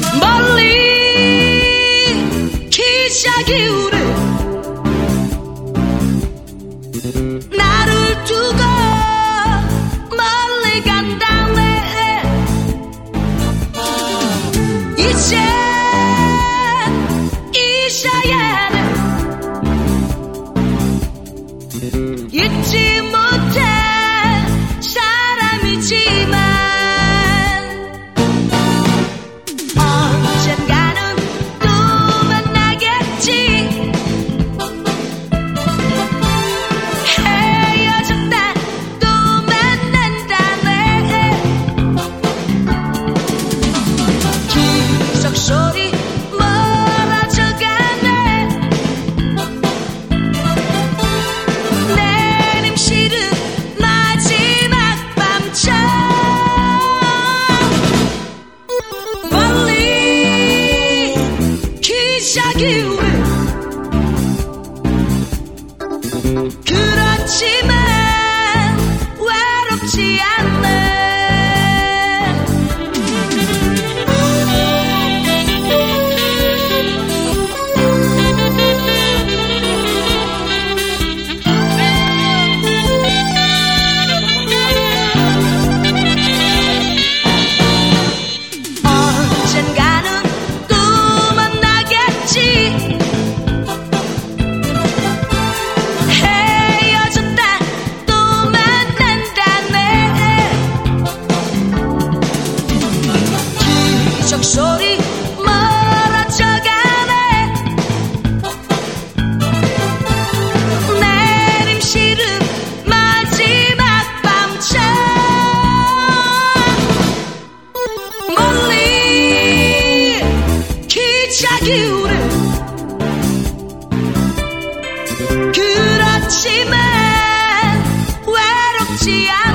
멀리 기차기울에 나를 두고 멀리 간다네. 이제 이샤야는 잊지 못해 사람이지만 언젠가는 또 만나겠지. 헤어졌다 또 만난다네. 기적 소리 멀어져가네. 내림실은 마지막 밤처 멀리 기차기울에 그렇지만 외롭지 않네. 언젠가는 또 만나겠지. 헤어졌다 또 만난다네. 기적 소리 멀어져가네. 내림실은 마지막 밤처 멀리 기차기울에 그렇지만 외롭지 않아.